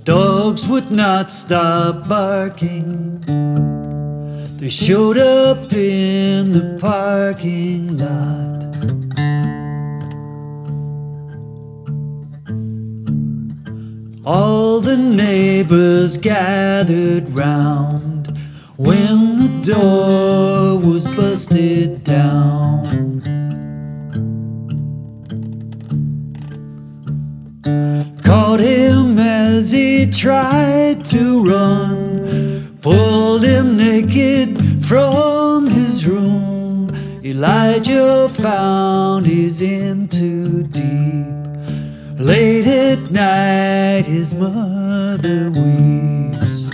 Dogs would not stop barking. They showed up in the parking lot. All the neighbors gathered round when the door was busted down. Caught him as he tried to run, pulled him naked from his room. Elijah found he's in too deep. Late at night his mother weeps.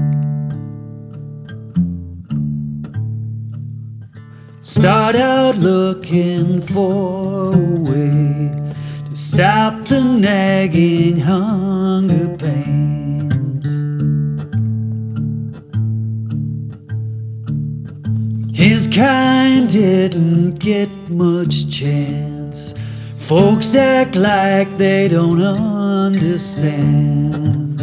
Start out looking for a way to stop the nagging hunger pains. His kind didn't get much chance. Folks act like they don't understand.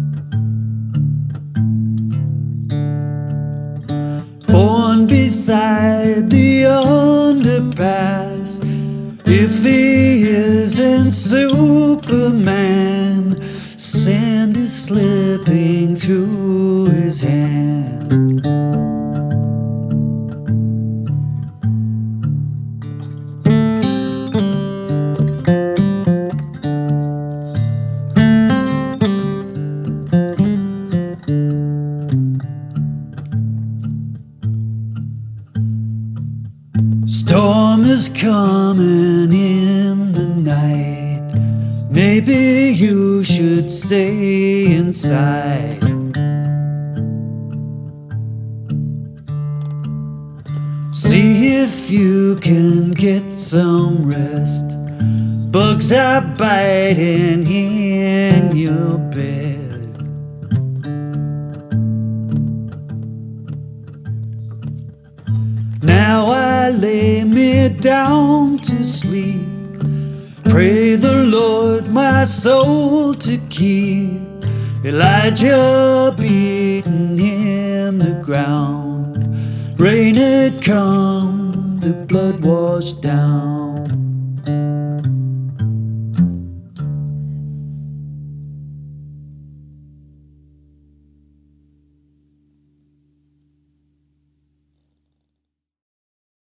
Born beside the underpass, if he isn't Superman, sand is slipping through his hand. Storm is coming in the night. Maybe you should stay inside. See if you can get some rest. Bugs are biting in your bed. Now I lay me down to sleep. Pray the Lord my soul to keep. Elijah beaten in the ground. Rain had come, the blood washed down.